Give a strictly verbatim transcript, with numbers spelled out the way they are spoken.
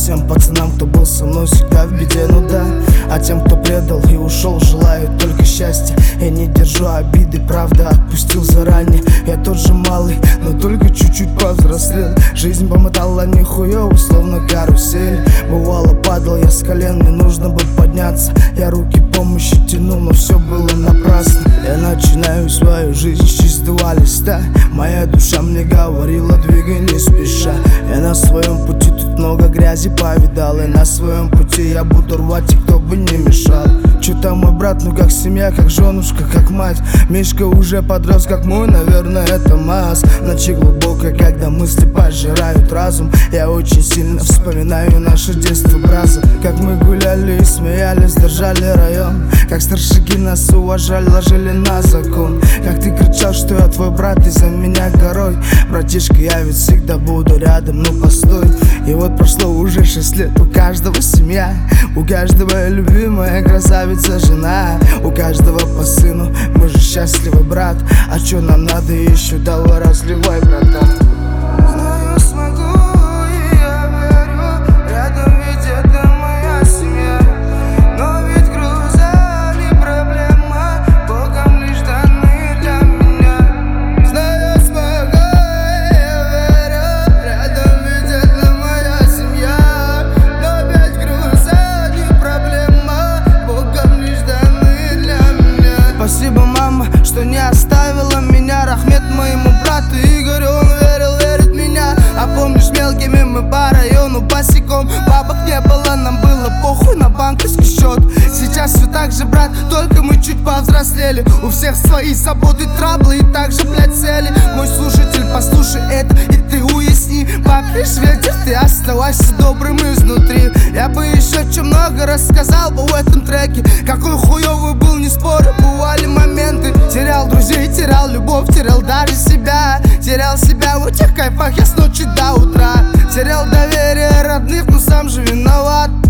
всем пацанам, кто был со мной всегда в беде, ну да. А тем, кто предал и ушел, желаю только счастья. Я не держу обиды, правда, отпустил заранее. Я тот же малый, но только чуть-чуть повзрослел. Жизнь помотала нихуёво, словно карусель. Бывало, падал я с колен, мне нужно бы подняться. Я руки помощи тянул, но все было напрасно. Я начинаю свою жизнь с чистого листа. Моя душа мне говорила, двигай не спеша. Я на своем пути, тут много грязи повидал. И на своем пути я буду рвать, и кто бы не мешал. Чё там мой брат, ну как семья, как женушка, как мать. Мишка уже подрос, как мой, наверное, это масс. Ночи глубокой, когда мысли пожирают разум. Я очень сильно вспоминаю наше детство, браза. Как мы гуляли и смеялись, держали район. Как старшики нас уважали, ложили на закон. Как ты кричал, что я твой брат, и за меня горой. Братишка, я ведь всегда буду рядом, ну постой. И вот прошло уже шесть лет, у каждого семья. У каждого любимая красавица жена. У каждого по сыну, мы же счастливы, брат. А чё нам надо еще, давай разливай, братан. Знаю, смогу, и я верю, рядом ведь это моя семья. Но ведь груза не проблема, Богом лишь даны для меня. Знаю, смогу, и я верю, рядом ведь это моя семья. Но ведь груза не проблема, Богом лишь даны для меня. Спасибо, мама, что не оставила меня. Рахмет моему брату Игорю, он верил, верит в меня. А помнишь, мелкими мы по району босиком. Бабок не было, нам было похуй на банковский счет. Сейчас все так же, брат, только мы чуть повзрослели. У всех свои заботы, траблы и также, блядь, цели. Мой слушатель, послушай это и ты уясни. Пап, лишь ветер, ты оставайся добрым изнутри. Я бы еще чем много рассказал бы в этом треке. Какой хуёвый был, не спорю, бывали моменты. Терял друзей, терял любовь, терял даже себя. Терял себя в этих кайфах я с ночи до утра. Терял доверие родных, но сам же виноват.